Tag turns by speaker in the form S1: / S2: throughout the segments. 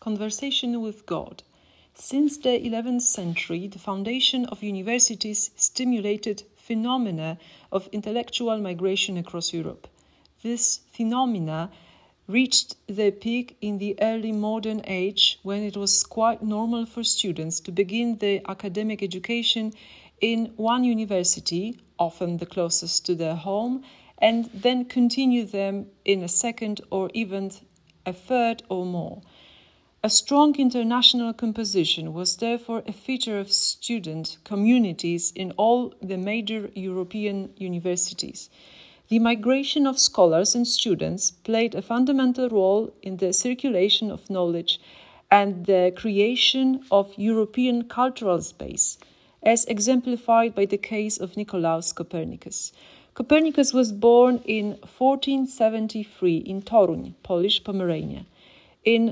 S1: Conversation with God. Since the 11th century, the foundation of universities stimulated phenomena of intellectual migration across Europe. This phenomena reached their peak in the early modern age, when it was quite normal for students to begin their academic education in one university, often the closest to their home, and then continue them in a second or even a third or more. A strong international composition was therefore a feature of student communities in all the major European universities. The migration of scholars and students played a fundamental role in the circulation of knowledge and the creation of European cultural space, as exemplified by the case of Nicolaus Copernicus. Copernicus was born in 1473 in Toruń, Polish Pomerania. In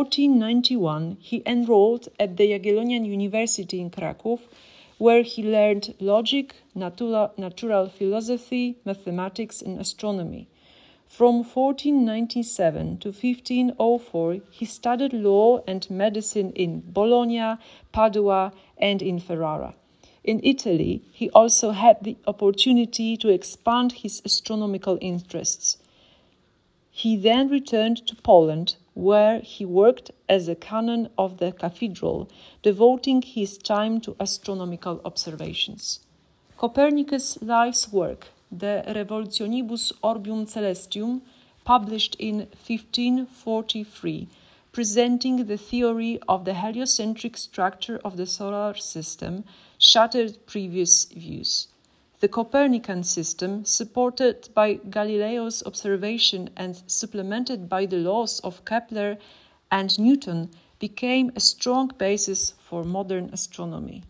S1: 1491, he enrolled at the Jagiellonian University in Kraków, where he learned logic, natural philosophy, mathematics, and astronomy. From 1497 to 1504, he studied law and medicine in Bologna, Padua, and in Ferrara. In Italy, he also had the opportunity to expand his astronomical interests. He then returned to Poland, where he worked as a canon of the cathedral, devoting his time to astronomical observations. Copernicus' life's work, De Revolutionibus Orbium Celestium, published in 1543, presenting the theory of the heliocentric structure of the solar system, shattered previous views. The Copernican system, supported by Galileo's observation and supplemented by the laws of Kepler and Newton, became a strong basis for modern astronomy.